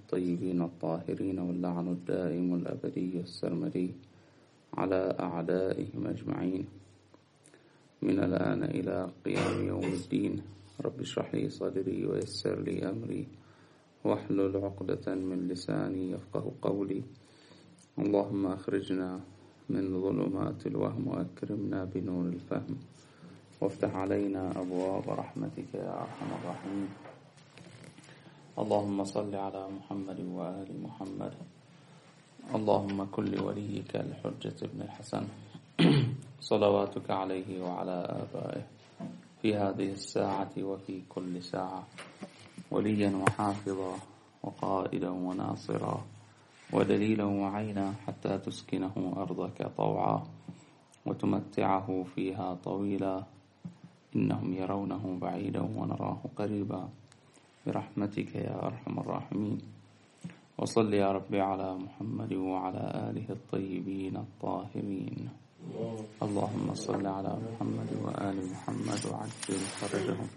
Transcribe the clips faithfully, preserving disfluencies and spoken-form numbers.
الطيبين الطاهرين واللعن الدائم الأبدي السرمدي على أعدائهم أجمعين من الآن إلى قيام يوم الدين. رب اشرح لي صدري ويسر لي أمري واحلل عقدة من لساني يفقه قولي. اللهم أخرجنا من ظلمات الوهم وأكرمنا بنور الفهم وافتح علينا أبواب رحمتك يا أرحم الراحمين. اللهم صل على محمد وآل محمد. اللهم كل وليك الحجة ابن الحسن صلواتك عليه وعلى آبائه في هذه الساعة وفي كل ساعة وليا وحافظا وقائدا وناصرا ودليلا وعينا حتى تسكنه أرضك طوعا وتمتعه فيها طويلا إنهم يرونه بعيدا ونراه قريبا برحمتك يا أرحم الراحمين. وصل يا ربي على محمد وعلى آله الطيبين الطاهرين. اللهم صل على محمد وآل محمد وعجل فرجهم.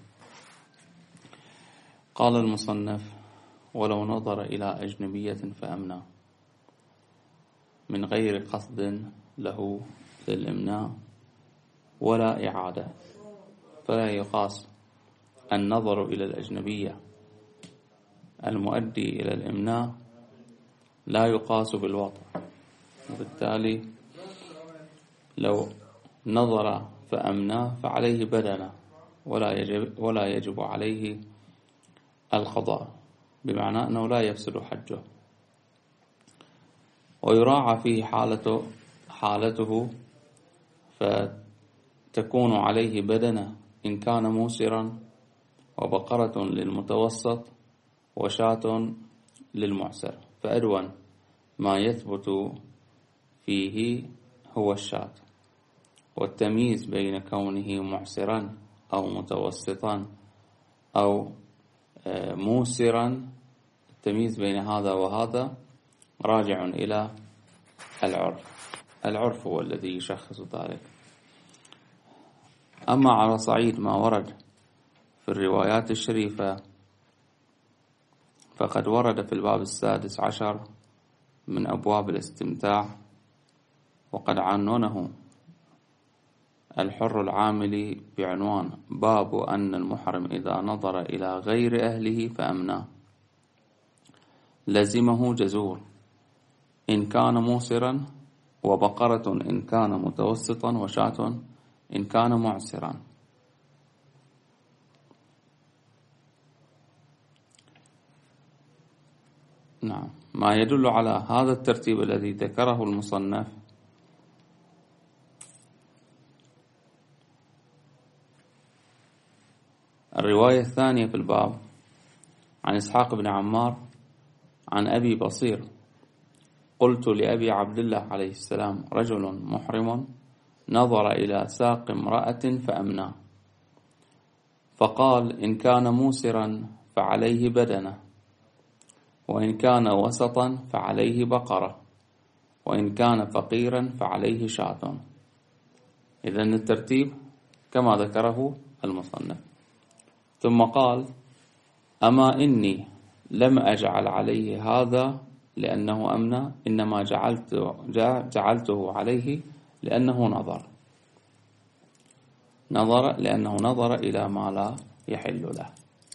قال المصنف: ولو نظر إلى أجنبية فأمنى من غير قصد له للإمناء ولا إعادة، فلا يقاس النظر إلى الأجنبية المؤدي إلى الإمناء لا يقاس بالوضع، وبالتالي لو نظر فأمنى فعليه بدنة ولا يجب, ولا يجب عليه القضاء، بمعنى أنه لا يفسد حجه. ويراعى فيه حالته, حالته فتكون عليه بدنة إن كان موسرا، وبقرة للمتوسط، وشاة للمعسر، فأدون ما يثبت فيه هو الشاة. والتمييز بين كونه معسرا أو متوسطا أو موسرا، التمييز بين هذا وهذا راجع إلى العرف. العرف هو الذي يشخص ذلك. أما على صعيد ما ورد في الروايات الشريفة فقد ورد في الباب السادس عشر من أبواب الاستمتاع، وقد عنونه الحر العاملي بعنوان: باب أن المحرم إذا نظر إلى غير أهله فأمناه لزمه جزور إن كان موسرا، وبقرة إن كان متوسطا، وشاة إن كان معسرا. نعم، ما يدل على هذا الترتيب الذي ذكره المصنف الرواية الثانية في الباب عن إسحاق بن عمار عن أبي بصير: قلت لأبي عبد الله عليه السلام: رجل محرم نظر إلى ساق امرأة فأمنى، فقال: إن كان موسرا فعليه بدنة، وإن كان وسطا فعليه بقرة، وإن كان فقيرا فعليه شاة. إذن الترتيب كما ذكره المصنف. ثم قال: أما إني لم أجعل عليه هذا لأنه أمنى، إنما جعلت جعلته عليه لأنه نظر نظر لأنه نظر إلى ما لا يحل له.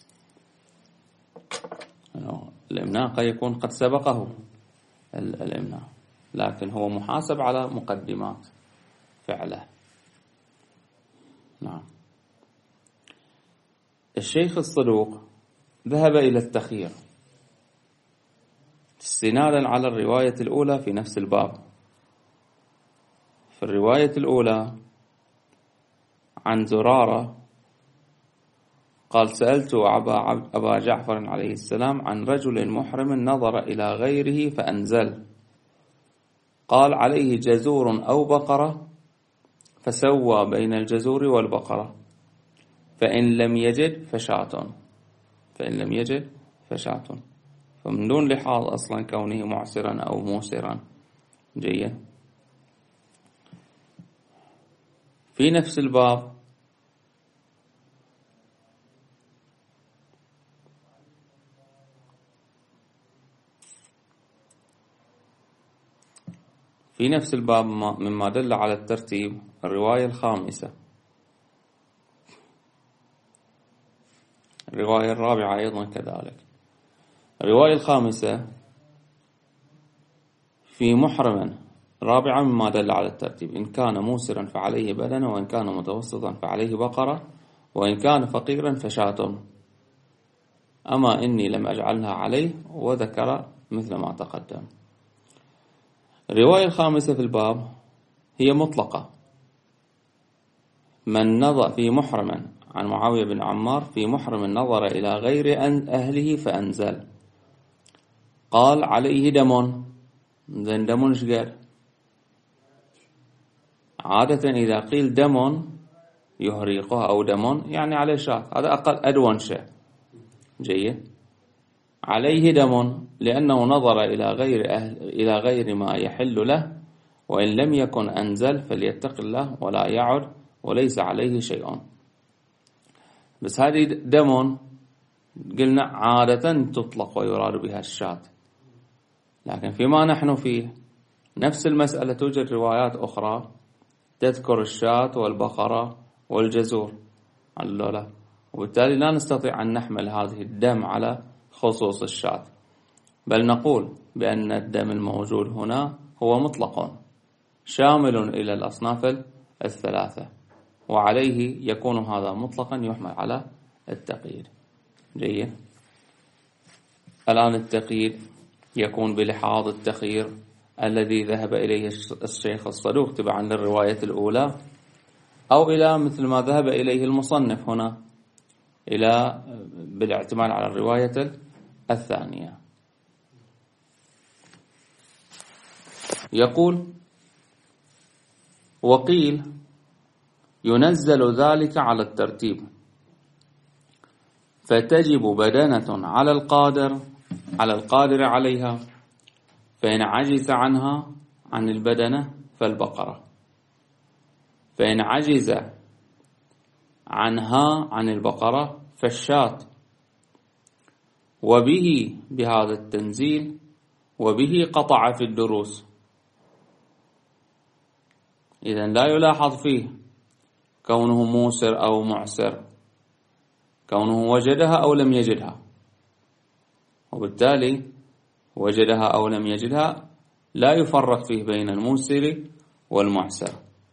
الإمناء قد يكون قد سبقه الإمناء، لكن هو محاسب على مقدمات فعله. نعم. الشيخ الصدوق ذهب إلى التخيير استنادا على الرواية الأولى في نفس الباب. في الرواية الأولى عن زرارة قال: سألت أبا جعفر عليه السلام عن رجل محرم نظر إلى غيره فأنزل، قال: عليه جزور أو بقرة، فسوى بين الجزور والبقرة، فإن لم يجد فشاة فإن لم يجد فشاة فمن دون لحاظ أصلا كونه معسرا أو موسرا. جيد. في نفس الباب في نفس الباب مما دل على الترتيب الرواية الخامسة، الرواية الرابعة أيضا كذلك. الرواية الخامسة في محرما رابعا مما دل على الترتيب: إن كان موسرا فعليه بدنة، وإن كان متوسطا فعليه بقرة، وإن كان فقيرا فشاة، أما إني لم أجعلها عليه، وذكر مثل ما تقدم. الرواية الخامسة في الباب هي مطلقة: من نظر في محرما عن معاوية بن عمار في محرم نظر إلى غير أهله فأنزل، قال عليه دم. ذن دم ايش قال؟ عادة إذا قيل دم يهريقها أو دم يعني عليه شاة، هذا أقل أدون شيء. جيد. عليه دم لأنه نظر إلى غير أهل إلى غير ما يحل له، وإن لم يكن أنزل فليتق الله ولا يعد وليس عليه شيء. بس هذه دم قلنا عادة تطلق ويراد بها الشاة، لكن فيما نحن فيه نفس المسألة توجد روايات أخرى تذكر الشاة والبقرة والجزور، لا، وبالتالي لا نستطيع أن نحمل هذه الدم على خصوص الشاة، بل نقول بأن الدم الموجود هنا هو مطلق شامل إلى الأصناف الثلاثة، وعليه يكون هذا مطلقا يحمل على التقييد. جيد. الآن التقييد يكون بلحاظ التخيير الذي ذهب إليه الشيخ الصدوق تبعا للرواية الأولى، أو إلى مثل ما ذهب إليه المصنف هنا إلى بالاعتماد على الرواية الثانية. يقول: وقيل ينزل ذلك على الترتيب، فتجب بدنة على القادر على القادر عليها، فإن عجز عنها عن البدنة فالبقرة، فإن عجز عنها عن البقرة فالشاة، وبه بهذا التنزيل وبه قطع في الدروس. إذن لا يلاحظ فيه كونه موسر أو معسر، كونه وجدها أو لم يجدها، وبالتالي وجدها أو لم يجدها لا يفرق فيه بين الموسر والمعسر،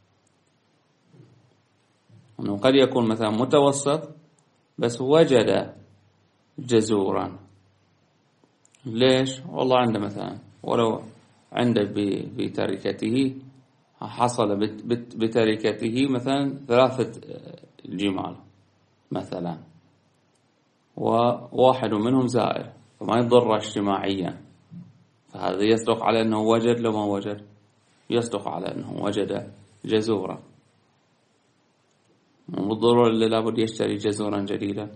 أنه قد يكون مثلا متوسط بس وجد جزورا. ليش؟ والله عنده مثلا ولو عنده بتركته حصل بتركته مثلا ثلاثة جمال مثلا، وواحد منهم زائر فما يضر اجتماعيا، فهذا يصدق على أنه وجد لو ما وجد، يصدق على أنه وجد جزورا، مو بالضرورة اللي لابد يشتري جزورا جديدا.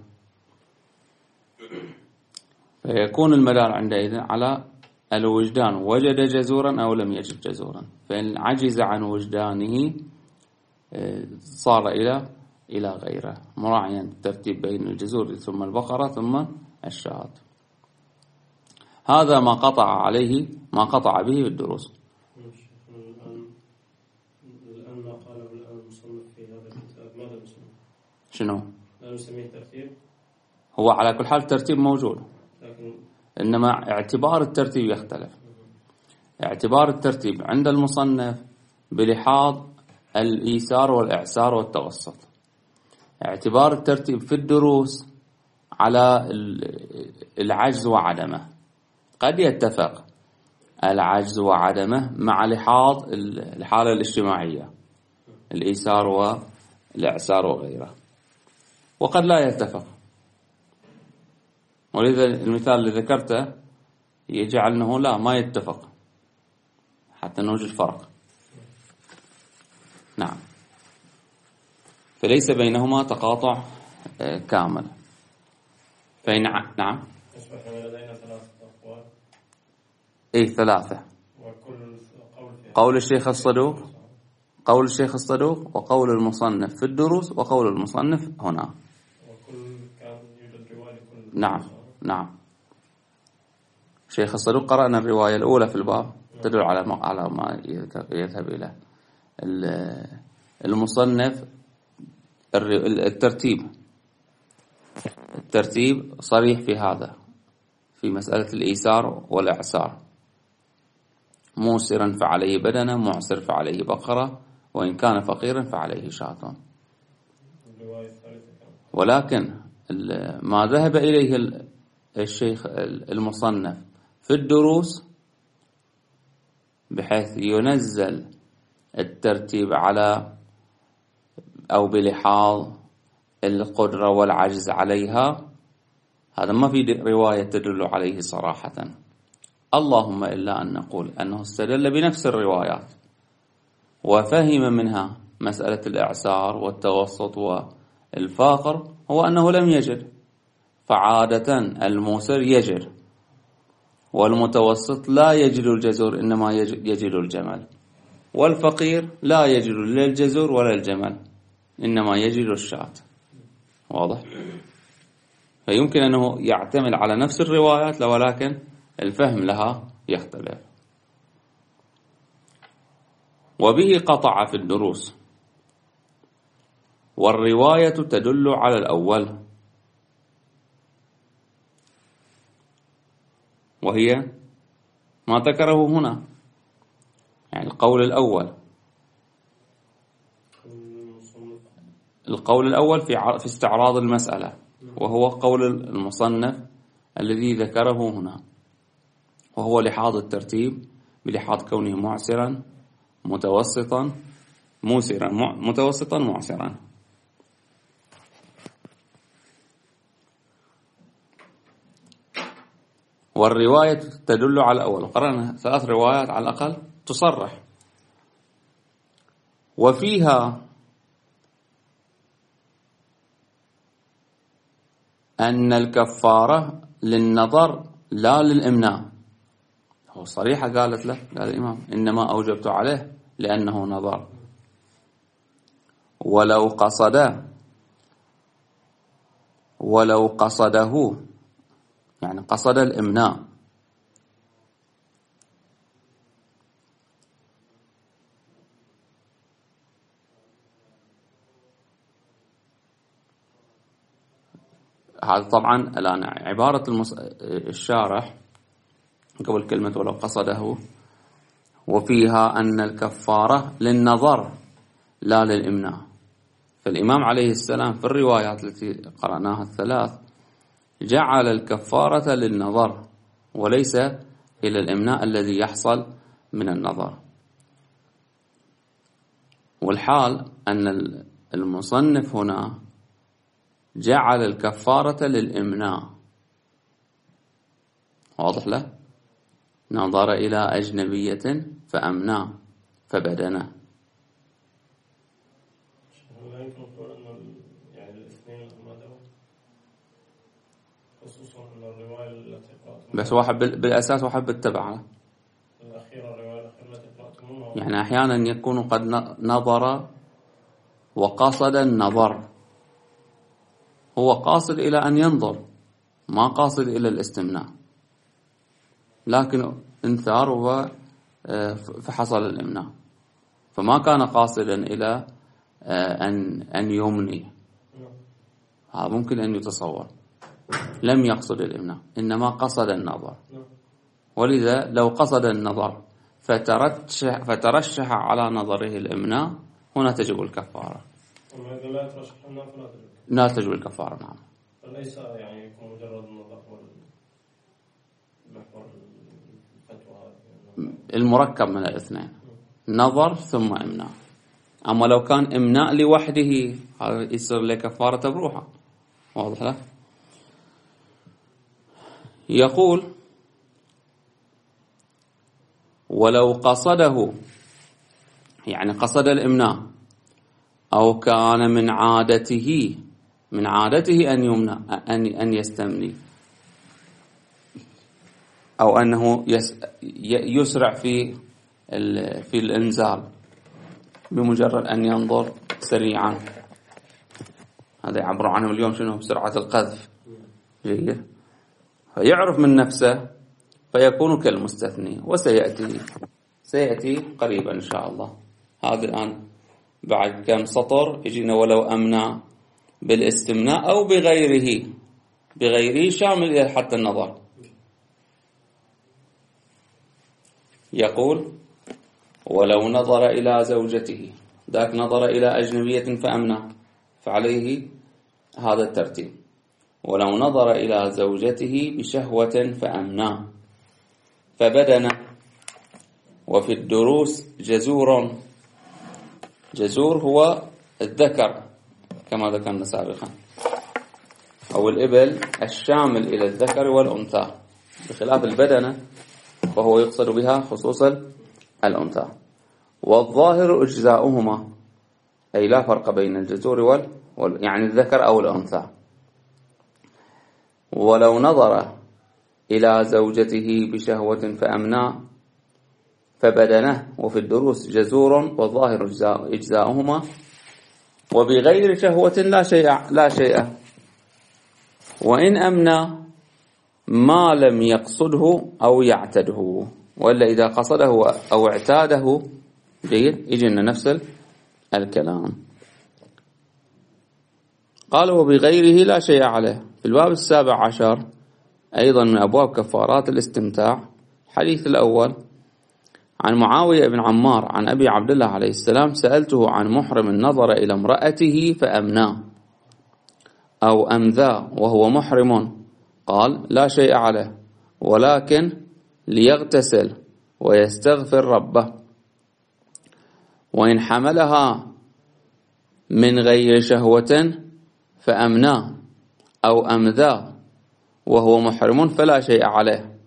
فيكون المدار عندئذ على الوجدان، وجد جزورا أو لم يجد جزورا، فإن عجز عن وجدانه صار إلى إلى غيره، مراعيا الترتيب بين الجزور ثم البقرة ثم الشاة. هذا ما قطع عليه ما قطع به الدروس. الآن ما قاله الآن المصنف في هذا الكتاب ماذا نسميه؟ شنو؟ لا نسميه ترتيب؟ هو على كل حال الترتيب موجود، لكن إنما اعتبار الترتيب يختلف. اعتبار الترتيب عند المصنف بلحاظ الإيسار والإعسار والتوسط. اعتبار الترتيب في الدروس على العجز وعدمه. قد يتفق العجز وعدمه مع لحاظ الحالة الاجتماعية، الإيسار والإعسار وغيره، وقد لا يتفق. ولذا المثال اللي ذكرته يجعل أنه لا ما يتفق حتى نوجد فرق. نعم، فليس بينهما تقاطع كامل. فإن نعم أصبح لدينا ثلاثة أقوال. إيه ثلاثة. وكل قول فيها قول الشيخ الصدوق قول الشيخ الصدوق وقول المصنف في الدروس وقول المصنف هنا. وكل كان يوجد رواية لكل. نعم نعم. الشيخ الصدوق قرأنا الرواية الأولى في الباب تدل على ما على ما يذهب إليه المصنف. الترتيب الترتيب صريح في هذا، في مسألة الإيسار والإعسار. موسرا فعليه بدنة، معسر فعليه بقرة، وإن كان فقيرا فعليه شاة. ولكن ما ذهب إليه الشيخ المصنف في الدروس بحيث ينزل الترتيب على أو بلحاظ القدرة والعجز عليها، هذا ما في رواية تدل عليه صراحة، اللهم إلا أن نقول أنه استدل بنفس الروايات وفهم منها مسألة الإعسار والتوسط والفاقر، هو أنه لم يجد، فعادة الموسر يجد، والمتوسط لا يجد الجزور إنما يجد الجمل، والفقير لا يجد لا الجزور ولا الجمل إنما يجد الشاة. واضح؟ فيمكن أنه يعتمد على نفس الروايات ولكن الفهم لها يختلف. وبه قطع في الدروس، والرواية تدل على الأول، وهي ما ذكره هنا، يعني القول الأول القول الأول في في استعراض المسألة، وهو قول المصنف الذي ذكره هنا، وهو لحاظ الترتيب بلحاظ كونه معسرا متوسطا موسرا متوسطا معسرا. والرواية تدل على الأول، قرأنا ثلاث روايات على الأقل تصرح، وفيها أن الكفارة للنظر لا للإمناء. هو صريحة قالت له، قال الإمام إنما أوجبت عليه لأنه نظر، ولو قصد ولو قصده يعني قصد الإمناء هذا طبعا الآن عبارة المص... الشارح قبل كلمة ولو قصده، وفيها أن الكفارة للنظر لا للإمناء. فالإمام عليه السلام في الروايات التي قرأناها الثلاث جعل الكفارة للنظر وليس إلى الإمناء الذي يحصل من النظر. والحال أن المصنف هنا جعل الكفارة للإمناء. واضح له؟ نظر إلى أجنبية فأمنى فبدنا. لا يمكن نقول أن يعني الاثنين خصوصا أن الرواية التي قرأتموها بس واحد بالأساس واحد بالتبع الأخيرة، الرواية الأخيرة التي قرأتموها يعني أحيانا يكون قد نظر وقصد النظر، هو قاصد إلى أن ينظر ما قاصد إلى الاستمناء، لكن انثار هو فحصل الإمناء، فما كان قاصدا إلى أن أن يمني. هذا ممكن أن يتصور، لم يقصد الإمناء إنما قصد النظر، ولذا لو قصد النظر فترشح, فترشح على نظره الإمناء هنا تجب الكفارة. وإذا لا يترشح الإمناء فلا تجب لا تجب الكفارة. نعم. فليس يعني يكون مجرد النظر محور الفتوى المركب من الاثنين، نظر ثم إمناء. أما لو كان إمناء لوحده هذا يصير له كفارة بروحه. واضح له؟ يقول ولو قصده يعني قصد الإمناء أو كان من عادته من عادته أن يمنع أن أن يستمني، أو أنه يسرع في في الإنزال بمجرد أن ينظر سريعا. هذا يعبر عنه اليوم شنو؟ بسرعة القذف. فيعرف من نفسه فيكون كالمستثني. وسيأتي سيأتي قريبا إن شاء الله. هذا الآن بعد كم سطر يجينا ولو أمنع بالاستمناء أو بغيره، بغيره شامل إلى حتى النظر. يقول ولو نظر إلى زوجته، ذاك نظر إلى أجنبية فأمنع، فعليه هذا الترتيب. ولو نظر إلى زوجته بشهوة فأمنع فبدن. وفي الدروس جزور، جزور هو الذكر كما ذكرنا سابقا، أو الإبل الشامل إلى الذكر والأنثى، بخلاف البدنة فهو يقصد بها خصوصا الأنثى. والظاهر أجزاؤهما، أي لا فرق بين الجزور وال... وال... يعني الذكر أو الأنثى. ولو نظر إلى زوجته بشهوة فأمنع فبدنه. وفي الدروس جزور والظاهر إجزاؤهما. وبغير شهوة لا شيء لا شيء. وإن أمنع ما لم يقصده أو يعتده، وإلا إذا قصده أو اعتاده جيد يجينا نفس الكلام. قال وبغيره لا شيء عليه. في الباب السابع عشر أيضا من أبواب كفارات الاستمتاع، حديث الأول عن معاوية بن عمار عن أبي عبد الله عليه السلام: سألته عن محرم نظر إلى امرأته فأمناه أو أمذاه وهو محرم، قال لا شيء عليه، ولكن ليغتسل ويستغفر ربه. وإن حملها من غير شهوة فأمناه أو أمذاه وهو محرم فلا شيء عليه.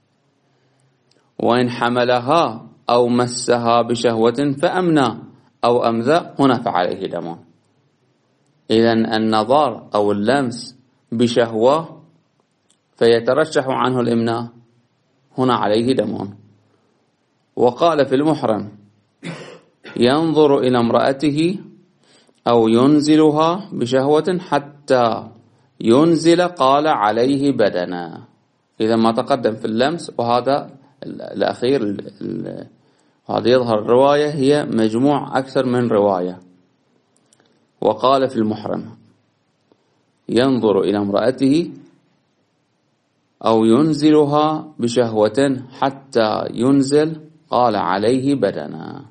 وإن حملها أو مسها بشهوة فأمناه أو أمذاه هنا فعليه دم. إذن النظر أو اللمس بشهوة فيترشح عنه الإمناء، هنا عليه دم. وقال في المحرم: ينظر إلى امرأته أو ينزلها بشهوة حتى ينزل، قال عليه بدنا. إذا ما تقدم في اللمس، وهذا الأخير هذا يظهر الرواية هي مجموع أكثر من رواية. وقال في المحرم: ينظر إلى امرأته أو ينزلها بشهوة حتى ينزل، قال عليه بدنا.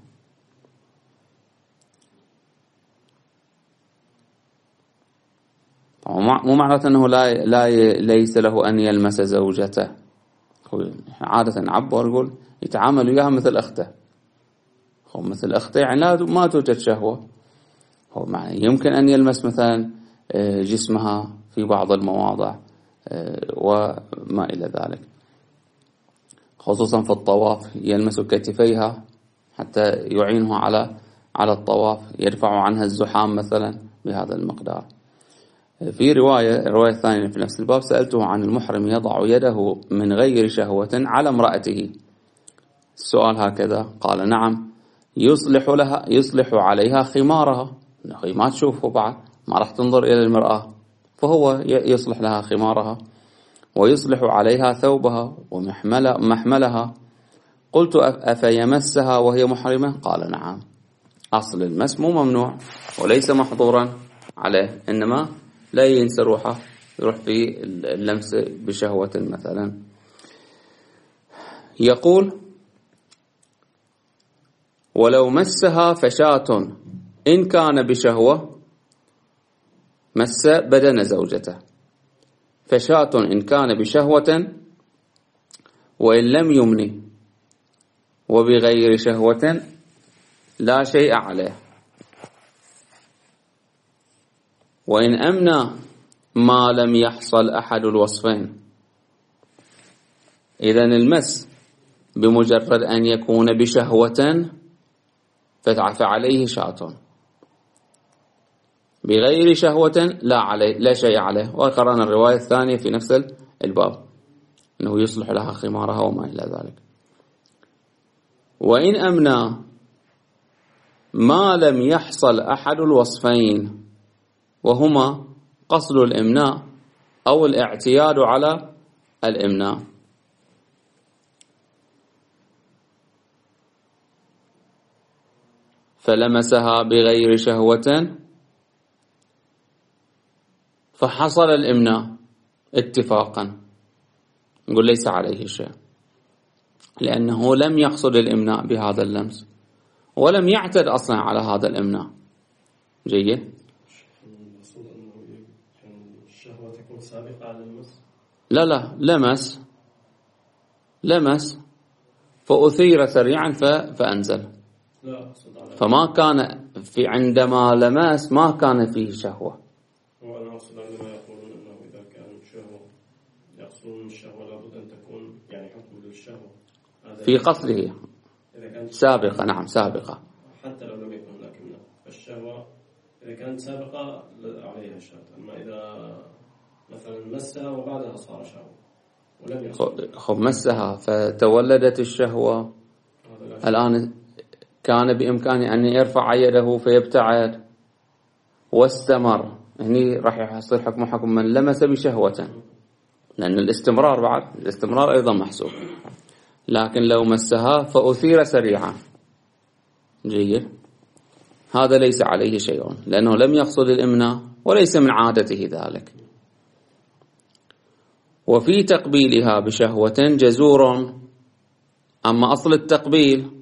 مو معناته أنه لا لا ليس له أن يلمس زوجته. عادة نعبر نقول يتعامل وياها مثل أخته. هو مثل أخته يعني لا ما توجد شهوة. هو معنى يمكن أن يلمس مثلا جسمها في بعض المواضع وما إلى ذلك، خصوصا في الطواف يلمس كتفيها حتى يعينه على على الطواف، يرفع عنها الزحام مثلا بهذا المقدار. في رواية الرواية الثانية في نفس الباب: سألته عن المحرم يضع يده من غير شهوة على امرأته. السؤال هكذا، قال: نعم، يصلح لها يصلح عليها خمارها، ما تشوفه بعد، ما راح تنظر إلى المرأة، فهو يصلح لها خمارها ويصلح عليها ثوبها ومحملها. قلت: أفيمسها وهي محرمة؟ قال: نعم. أصل المس مو ممنوع وليس محظورا عليه، إنما لا ينسى روحه يروح في اللمس بشهوة مثلا. يقول: ولو مسها فشاة إن كان بشهوة، مس بدن زوجته، فشاة إن كان بشهوة وإن لم يمني، وبغير شهوة لا شيء عليه. وإن أمنى ما لم يحصل أحد الوصفين. إذن المس بمجرد أن يكون بشهوة فعليه شاة، بغير شهوة لا عليه لا شيء عليه. وقرأنا الرواية الثانية في نفس الباب أنه يصلح لها خمارها وما إلى ذلك. وإن أمنى ما لم يحصل أحد الوصفين، وهما قصد الإمناء أو الاعتياد على الإمناء. فلمسها بغير شهوة فحصل الإمناء اتفاقا، نقول ليس عليه شيء، لأنه لم يقصد الإمناء بهذا اللمس ولم يعتد أصلا على هذا الإمناء. جيد. المقصود أنه الشهوة تكون سابقة على اللمس؟ لا لا، لمس لمس فأثير سريعا فأنزل، لا فما كان في عندما لمس ما كان فيه شهوة. وأنا أقصد عندما يقولون أنه إذا كان شهوة يقصدون الشهوة لابد أن تكون يعني حكم للشهوة في قصده سابقة. نعم سابقة، حتى لو لم يكن هناك إمناء، فالشهوة إذا كانت سابقة عليها شهوة. أما إذا مثلا مسها وبعدها صار شهوة ولم يقصد، خب مسها فتولدت الشهوة، الآن كان بإمكانه أن يرفع يده فيبتعد واستمر، هني راح يحصل حكم حكم من لمس بشهوة، لأن الاستمرار بعد الاستمرار أيضا محسوب. لكن لو مسها فأثير سريعا، جيد، هذا ليس عليه شيء لأنه لم يقصد الإمناء وليس من عادته ذلك. وفي تقبيلها بشهوة جزور، أما أصل التقبيل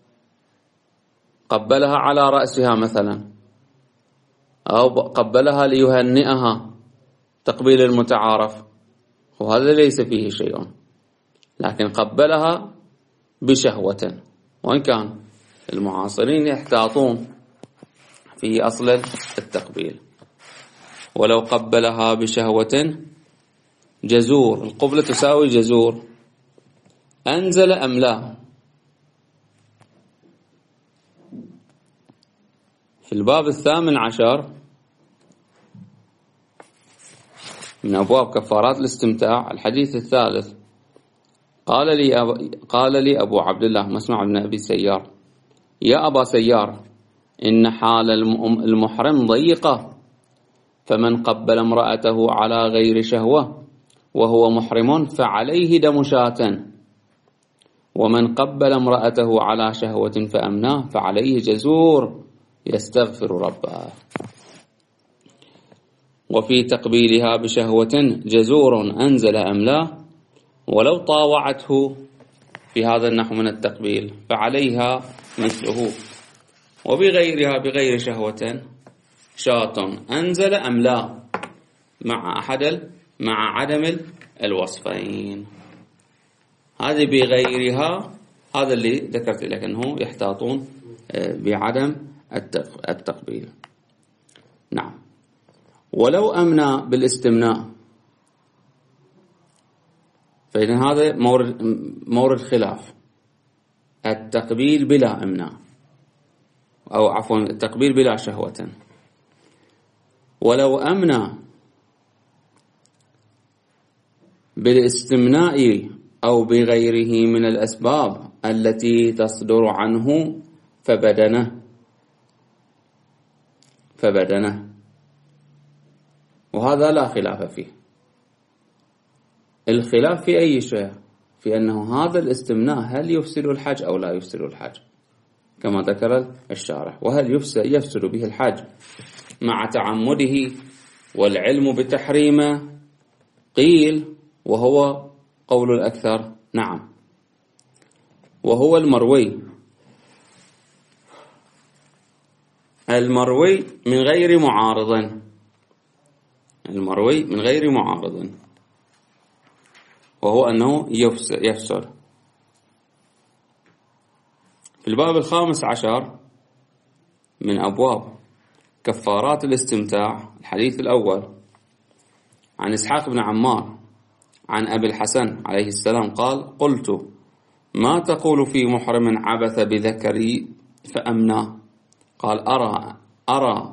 قبلها على رأسها مثلا أو قبلها ليهنئها تقبيل المتعارف، وهذا ليس فيه شيء، لكن قبلها بشهوة، وإن كان المعاصرين يحتاطون في أصل التقبيل. ولو قبلها بشهوة جزور، القبلة تساوي جزور، أنزل أم لا؟ في الباب الثامن عشر من أبواب كفارات الاستمتاع الحديث الثالث، قال لي أب... قال لي أبو عبد الله مسمع بن أبي سيار: يا أبا سيار، إن حال المحرم ضيقة، فمن قبل امرأته على غير شهوة وهو محرم فعليه دم شاة، ومن قبل امرأته على شهوة فأمناه فعليه جزور يستغفر ربه. وفي تقبيلها بشهوة جزور أنزل أم لا، ولو طاوعته في هذا النحو من التقبيل فعليها مثله، وبغيرها بغير شهوة شاة أنزل أم لا، مع أحد مع عدم الوصفين. هذه بغيرها، هذا اللي ذكرت لك أنه يحتاطون بعدم التقبيل. نعم. ولو أمنى بالاستمناء، فإذا هذا مورد مورد خلاف، التقبيل بلا إمناء، أو عفوا التقبيل بلا شهوة. ولو أمنى بالاستمناء أو بغيره من الأسباب التي تصدر عنه فبدنه فبدنه وهذا لا خلاف فيه. الخلاف في أي شيء؟ في أنه هذا الاستمناء هل يفسد الحج أو لا يفسد الحج، كما ذكر الشارح. وهل يفسد به الحج مع تعمده والعلم بتحريمه؟ قيل وهو قول الأكثر نعم، وهو المروي المروي من غير معارض المروي من غير معارض وهو أنه يفسد. في الباب الخامس عشر من أبواب كفارات الاستمتاع الحديث الأول عن إسحاق بن عمار عن أبي الحسن عليه السلام قال: قلت: ما تقول في محرم عبث بذكري فأمناه؟ قال: أرى أرى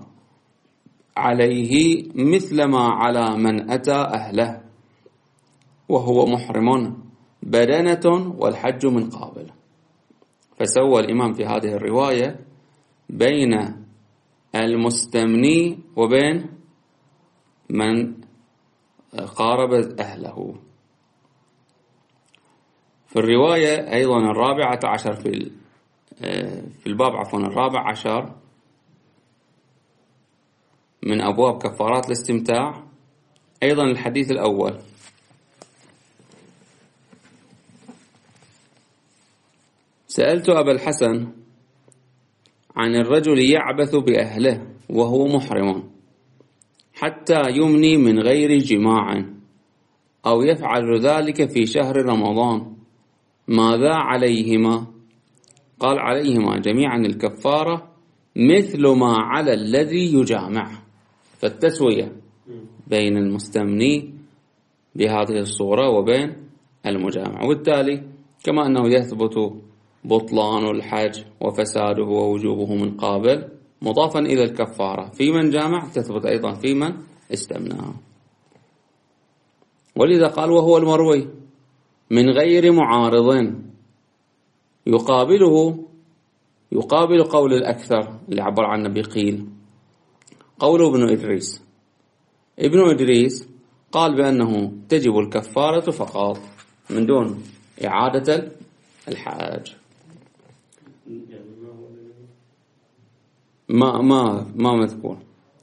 عليه مثل ما على من أتى أهله وهو محرم بدنة والحج من قابل. فسوى الإمام في هذه الرواية بين المستمني وبين من قارب أهله. في الرواية أيضا الرابعة عشر في في الباب عفوا الرابع عشر من أبواب كفارات الاستمتاع أيضا الحديث الأول: سألت أبا الحسن عن الرجل يعبث بأهله وهو محرم حتى يمني من غير جماع أو يفعل ذلك في شهر رمضان، ماذا عليهما؟ قال: عليهما جميعا الكفارة مثل ما على الذي يجامع. فالتسوية بين المستمني بهذه الصورة وبين المجامع، وبالتالي كما أنه يثبت بطلان الحج وفساده ووجوبه من قابل مضافا إلى الكفارة في من جامع، تثبت أيضا في من استمناه. ولذا قال: وهو المروي من غير معارض، يقابله يقابل قول الأكثر اللي عبر عنه بقيل، قول ابن إدريس. ابن إدريس قال بأنه تجب الكفارة فقط من دون إعادة الحاج. ما ما ما مذكور.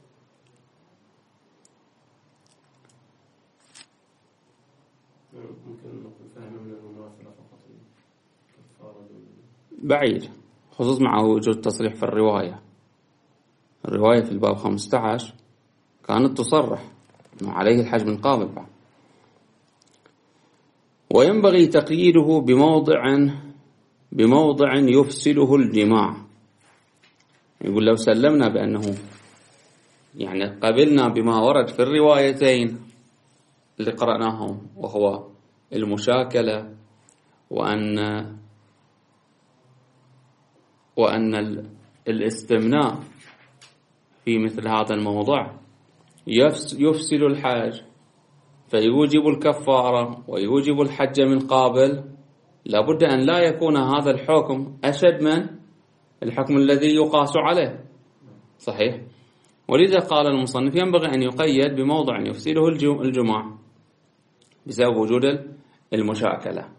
بعيد، خصوص مع وجود تصريح في الرواية. الرواية في الباب خمسة عشر كانت تصرح أنه عليه الحج من قابل بعد. وينبغي تقييده بموضع بموضع يفسده الجماع. يقول: لو سلمنا بأنه يعني قبلنا بما ورد في الروايتين اللي قرأناهم، وهو المشاكلة وأن وأن الاستمناء في مثل هذا الموضع يفسد الحج فيوجب الكفارة ويوجب الحج من قابل، لابد أن لا يكون هذا الحكم أشد من الحكم الذي يقاس عليه. صحيح؟ ولذا قال المصنف: ينبغي أن يقيد بموضع يفسده الجماع بسبب وجود المشاكلة.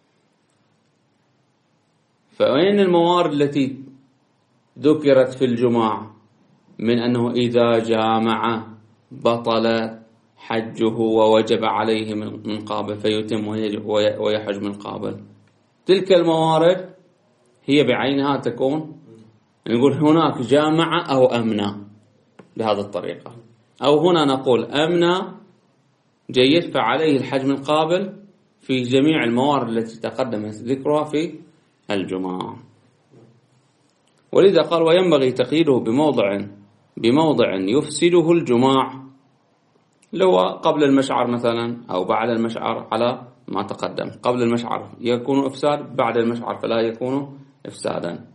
فأين الموارد التي ذكرت في الجماع من أنه إذا جامع بطل حجه ووجب عليه من قابل فيتم ويحج من قابل؟ تلك الموارد هي بعينها تكون نقول هناك جامع أو أمنى بهذه الطريقة، أو هنا نقول أمنى جيد فعليه الحج من قابل في جميع الموارد التي تقدم ذكرها في الجماع. ولذا قال: وينبغي تقييده بموضع بموضع يفسده الجماع، لو قبل المشعر مثلا أو بعد المشعر على ما تقدم. قبل المشعر يكون إفساد، بعد المشعر فلا يكون إفسادا.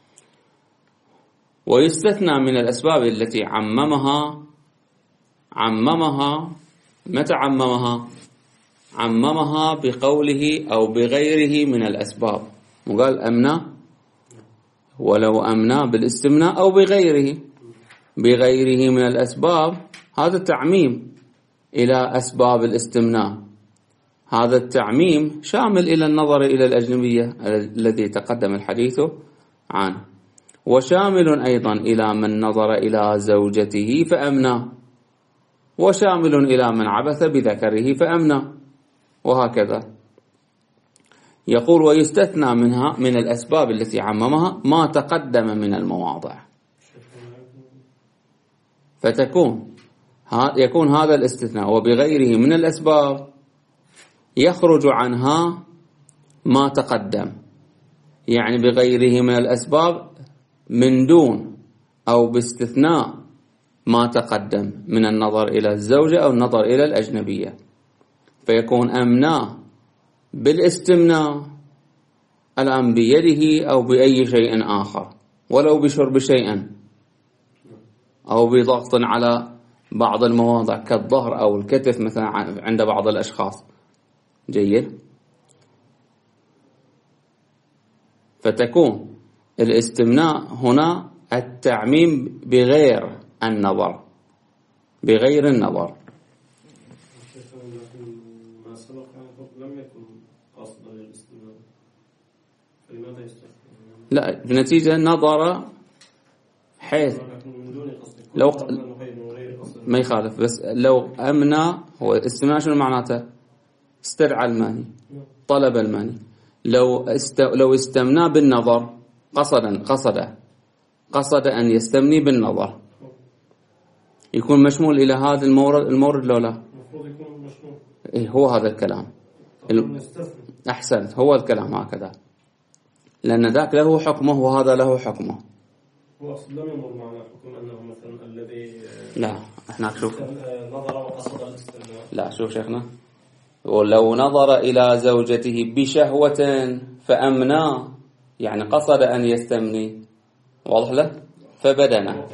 ويستثنى من الأسباب التي عممها عممها متى عممها؟ عممها بقوله أو بغيره من الأسباب. وقال أمنا، ولو أمنا بالاستمناء أو بغيره بغيره من الأسباب، هذا التعميم إلى أسباب الاستمناء. هذا التعميم شامل إلى النظر إلى الأجنبية الذي تقدم الحديث عنه، وشامل أيضا إلى من نظر إلى زوجته فأمنى، وشامل إلى من عبث بذكره فأمنى، وهكذا. يقول: ويستثنى منها من الأسباب التي عممها ما تقدم من المواضع. فتكون يكون هذا الاستثناء وبغيره من الأسباب يخرج عنها ما تقدم، يعني بغيره من الأسباب من دون أو باستثناء ما تقدم من النظر إلى الزوجة أو النظر إلى الأجنبية، فيكون أمناه بالاستمناء الآن بيده أو بأي شيء آخر، ولو بشرب شيء أو بضغط على بعض المواضع كالظهر أو الكتف مثلا عند بعض الأشخاص. جيد. فتكون الاستمناء هنا التعميم بغير النظر، بغير النظر. ما سبق لم يكن قصدا للاستمناء، فلماذا يستثنى؟ لا بنتيجة نظر حيث لو ما يخالف، بس لو أمنى هو استماع شنو معناته؟ استدعى الماني، طلب الماني. لو است لو استمنى بالنظر قصدا قصد قصد أن يستمني بالنظر يكون مشمول إلى هذا المورد المورد لو لا؟ المفروض يكون مشمول. إيه هو هذا الكلام. أحسنت، هو الكلام هكذا، لأن ذاك له حكمه وهذا له حكمه. هو أصلا لم يمر معنا حكم أنه مثلا الذي لا احنا شوف نظر وقصد الاستمناء. لا شوف شيخنا، ولو نظر إلى زوجته بشهوة فأمنى يعني قصد أن يستمني، واضح له؟ فبدنا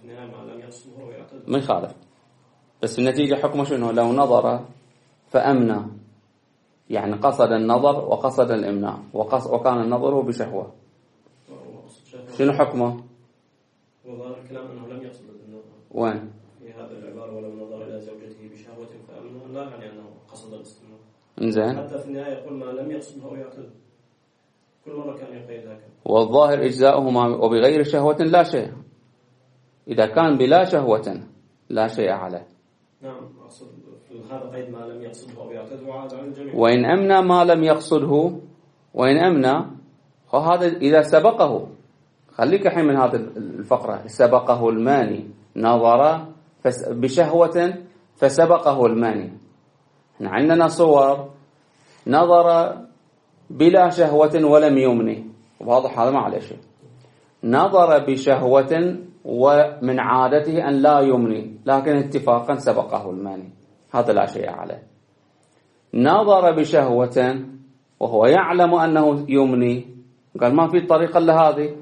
ما يخالف، بس النتيجة حكمه شنو؟ لو نظر فأمنى يعني قصد النظر وقصد الإمناء وكان النظر بشهوة، شنو حكمه؟ وظاهر الكلام أنه لم يقصد النظر. وين؟ في هذا العبارة ولو نظر إلى زوجته بشهوة فأمنى لا يعني أنه قصد الاستمناء. إنزين. حتى في النهاية يقول ما لم يقصده أو يعتد، كل مرة كان يقيد هكذا. والظاهر إجزاؤهما وبغير شهوة لا شيء، إذا كان بلا شهوة لا شيء عليه. نعم أقصد هذا قيد ما لم يقصده أو يعتد وعاد على الجميع. وإن أمنى ما لم يقصده، وإن أمنى هذا إذا سبقه، خليك الحين من هذه الفقرة، سبقه الماني نظر بشهوة فسبقه الماني. احنا عندنا صور نظر بلا شهوة ولم يمني، واضح هذا ما عليه شيء. نظر بشهوة ومن عادته أن لا يمني لكن اتفاقا سبقه الماني، هذا لا شيء عليه. نظر بشهوة وهو يعلم أنه يمني، قال ما في طريقة إلا هذه،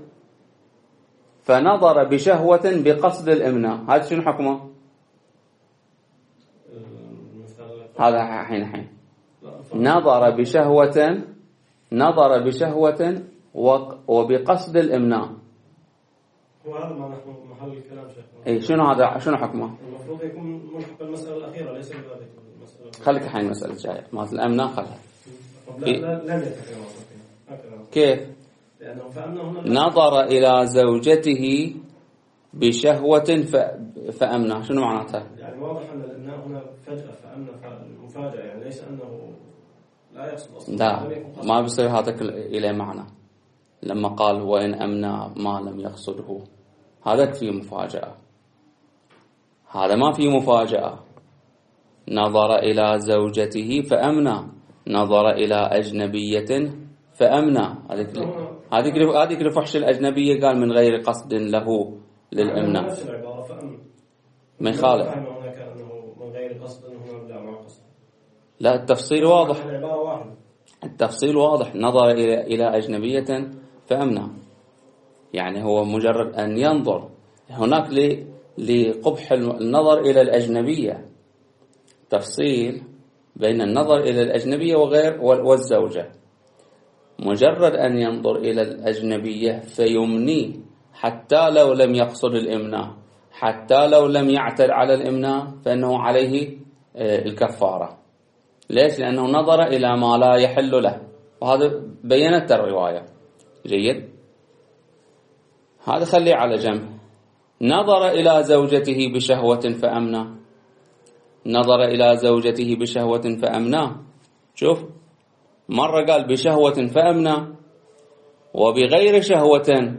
فنظر بشهوة بقصد الإمناء، هذا شنو حكمه؟ هذا حين حين نظر بشهوة نظر بشهوة وبقصد الإمناء. وهذا ما نحن محل الكلام شيخنا. أي شنو هذا؟ شنو حكمه؟ المفروض يكون ملحق المسألة الأخيرة ليس بذلك المسألة. خليك الحين المسألة الجاية مالت الأمناء خلها. لا لا لم يتكلم هكذا. كيف؟ لأنه فأمنه هنا نظر إلى زوجته بشهوة فأمنه، شنو معناتها؟ يعني واضح أن الإمناء هنا فجأة فأمنه مفاجأة، يعني ليس أنه لا يقصد أصلا. لا ما بيصير هذا إلى معنى لما قال وإن أمنى ما لم يقصده، هذا فيه مفاجأة، هذا ما فيه مفاجأة. نظر إلى زوجته فأمنى، نظر إلى أجنبية فأمنى، هذيك هذيك هذيك الفحش الأجنبية قال من غير قصد له للإمناء. نفس العبارة فأمن ما يخالف. هناك أنه من غير قصد هنا لا مع قصد. لا التفصيل واضح. العبارة واحدة. التفصيل واضح. نظر إلى إلى أجنبية فأمنى، يعني هو مجرد أن ينظر. هناك لقبح النظر إلى الأجنبية تفصيل بين النظر إلى الأجنبية وغير والزوجة. مجرد أن ينظر إلى الأجنبية فيمني حتى لو لم يقصد الإمناء، حتى لو لم يعتد على الإمناء فإنه عليه الكفارة. ليش؟ لأنه نظر إلى ما لا يحل له، وهذا بينت الرواية. جيد، هذا خليه على جنب. نظر إلى زوجته بشهوة فأمنى، نظر إلى زوجته بشهوة فأمنى. شوف، مرة قال بشهوة فأمنى وبغير شهوة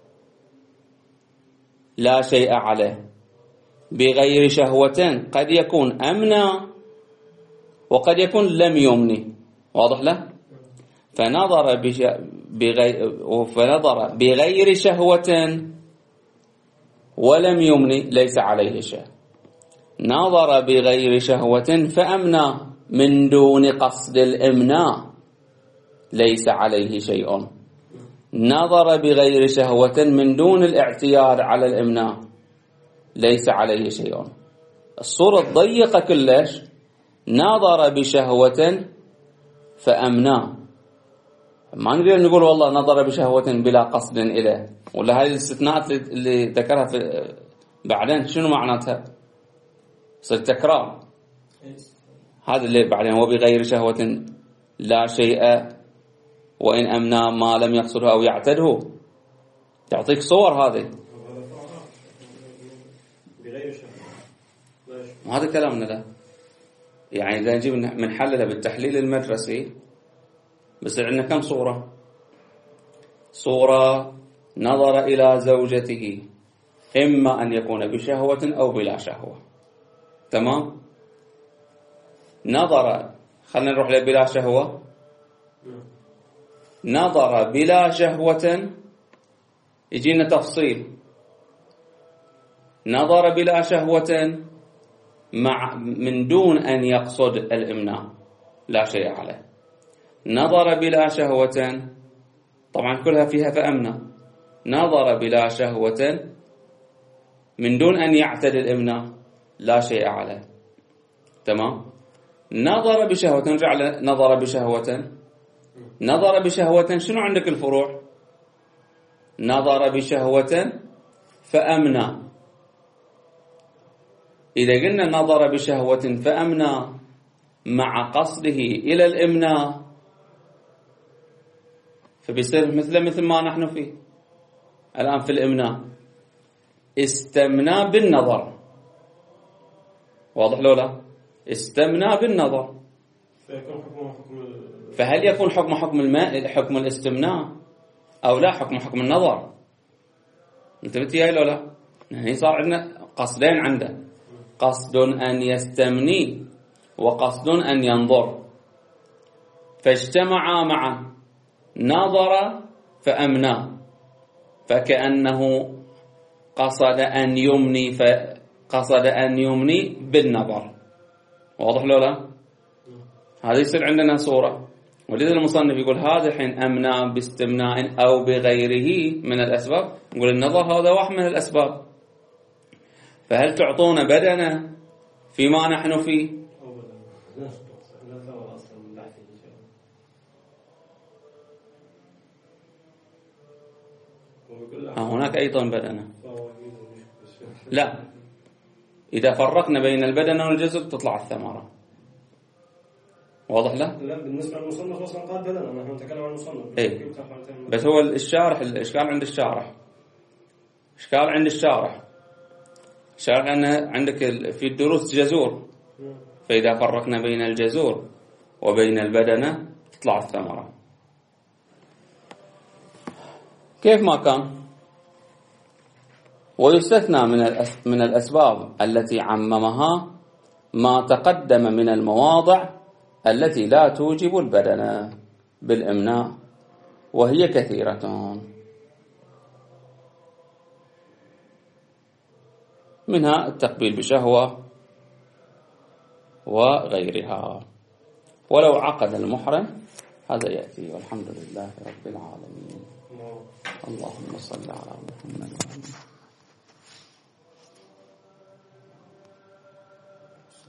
لا شيء عليه. بغير شهوة قد يكون أمنى وقد يكون لم يمني، واضح له؟ فنظر بش... بغير... فنظر بغير شهوة ولم يمني ليس عليه شيء. نظر بغير شهوة فأمنى من دون قصد الإمناء ليس عليه شيء. نظر بغير شهوة من دون الاعتياد على الإمناء ليس عليه شيء. الصورة الضيقة كلش نظر بشهوة فأمنى، ما نقدر نقول والله نظر بشهوة بلا قصد إليه، ولا هذه الاستثناءات اللي ذكرها في بعدين شنو معناتها؟ صار تكرار. هذا اللي بعدين وبغير شهوة لا شيء وإن أمنى ما لم يقصده أو يعتده، تعطيك صور هذه. بغير شهوة. وهذا كلامنا له. يعني إذا نجيب منحلله بالتحليل المدرسي بس عندنا كم صورة؟ صورة نظر إلى زوجته إما أن يكون بشهوة أو بلا شهوة. تمام؟ نظر، خلنا نروح لبلا شهوة. نظر بلا شهوة، يجينا تفصيل. نظر بلا شهوة مع من دون أن يقصد الإمناء لا شيء عليه. نظر بلا شهوة، طبعا كلها فيها فأمنى. نظر بلا شهوة من دون أن يعتد الإمناء لا شيء عليه. تمام؟ نظر بشهوة، نرجع نظر بشهوة. نظر بشهوة شنو عندك الفروع؟ نظر بشهوة فأمنى. إذا قلنا نظر بشهوة فأمنى مع قصده إلى الإمناء فبيصير مثل مثل ما نحن فيه الآن في الإمناء، استمنى بالنظر. واضح لو لا؟ استمنى بالنظر. فهل يكون حكم حكم الماء حكم الاستمناء أو لا حكم حكم النظر؟ انتبهت يا لو لا؟ يعني صار عندنا قصدين عنده، قصد أن يستمني وقصد أن ينظر، فاجتمعا معا. نظر فأمنى، فكأنه قصد أن يمني فقصد أن يمني بالنظر. واضح لو لا؟ هذا يصير عندنا صورة. ولذا المصنف يقول هذا الحين أمنى باستمناء أو بغيره من الأسباب. نقول النظر هذا واحد من الأسباب. فهل تعطونا بدنه فيما نحن فيه؟ هناك أيضا بدنه. لا، إذا فرقنا بين البدن والجزء تطلع الثمرة. واضح له؟ لا، بالنسبة للمصنف أصلا قال بدنه، نحن نتكلم عن المصنف. إيه. بس هو الشارح، الإشكال عند الشارح. إشكال عند الشارح. الشارح أنه عندك في الدروس جزور، فإذا فرقنا بين الجزور وبين البدنة تطلع الثمرة. كيف ما كان، ويستثنى من من الأسباب التي عممها ما تقدم من المواضع التي لا توجب البدنة بالإمناء، وهي كثيرة، منها التقبيل بشهوة وغيرها. ولو عقد المحرم هذا يأتي. والحمد لله رب العالمين. اللهم صل على محمد.